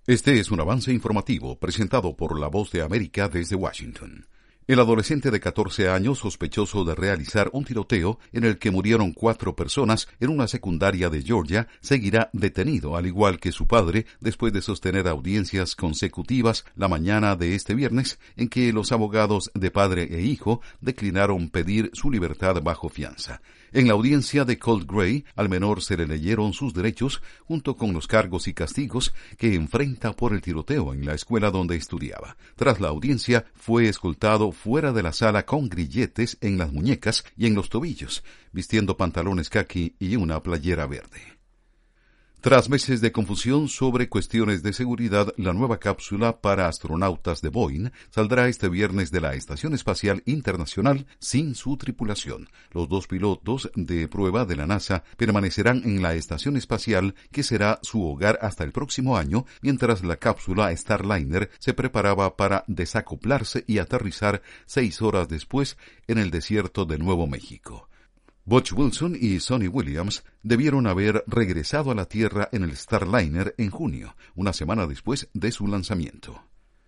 Este es un avance informativo presentado por La Voz de América desde Washington. El adolescente de 14 años, sospechoso de realizar un tiroteo en el que murieron 4 personas en una secundaria de Georgia, seguirá detenido, al igual que su padre, después de sostener audiencias consecutivas la mañana de este viernes, en que los abogados de padre e hijo declinaron pedir su libertad bajo fianza. En la audiencia de Colt Gray, al menor se le leyeron sus derechos, junto con los cargos y castigos que enfrenta por el tiroteo en la escuela donde estudiaba. Tras la audiencia, fue escoltado fuera de la sala con grilletes en las muñecas y en los tobillos, vistiendo pantalones caqui y una playera verde. Tras meses de confusión sobre cuestiones de seguridad, la nueva cápsula para astronautas de Boeing saldrá este viernes de la Estación Espacial Internacional sin su tripulación. Los 2 pilotos de prueba de la NASA permanecerán en la estación espacial, que será su hogar hasta el próximo año, mientras la cápsula Starliner se preparaba para desacoplarse y aterrizar 6 horas después en el desierto de Nuevo México. Butch Wilson y Sonny Williams debieron haber regresado a la Tierra en el Starliner en junio, una semana después de su lanzamiento.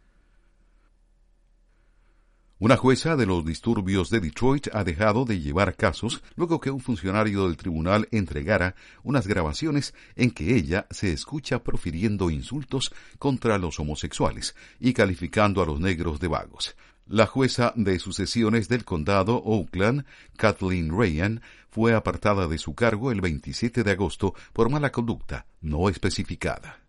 Una jueza de los disturbios de Detroit ha dejado de llevar casos luego que un funcionario del tribunal entregara unas grabaciones en que ella se escucha profiriendo insultos contra los homosexuales y calificando a los negros de vagos. La jueza de sucesiones del condado Oakland, Kathleen Ryan, fue apartada de su cargo el 27 de agosto por mala conducta no especificada.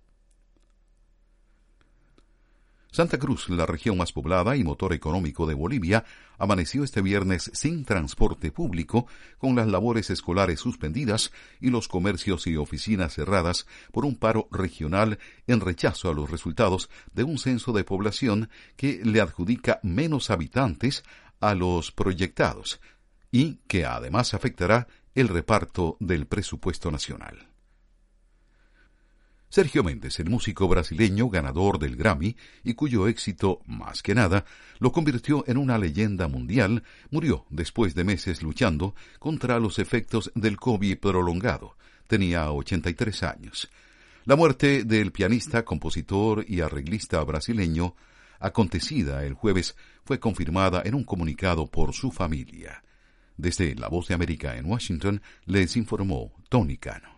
Santa Cruz, la región más poblada y motor económico de Bolivia, amaneció este viernes sin transporte público, con las labores escolares suspendidas y los comercios y oficinas cerradas por un paro regional en rechazo a los resultados de un censo de población que le adjudica menos habitantes a los proyectados y que además afectará el reparto del presupuesto nacional. Sergio Méndez, el músico brasileño ganador del Grammy y cuyo éxito, más que nada, lo convirtió en una leyenda mundial, murió después de meses luchando contra los efectos del COVID prolongado. Tenía 83 años. La muerte del pianista, compositor y arreglista brasileño, acontecida el jueves, fue confirmada en un comunicado por su familia. Desde La Voz de América en Washington, les informó Tony Cano.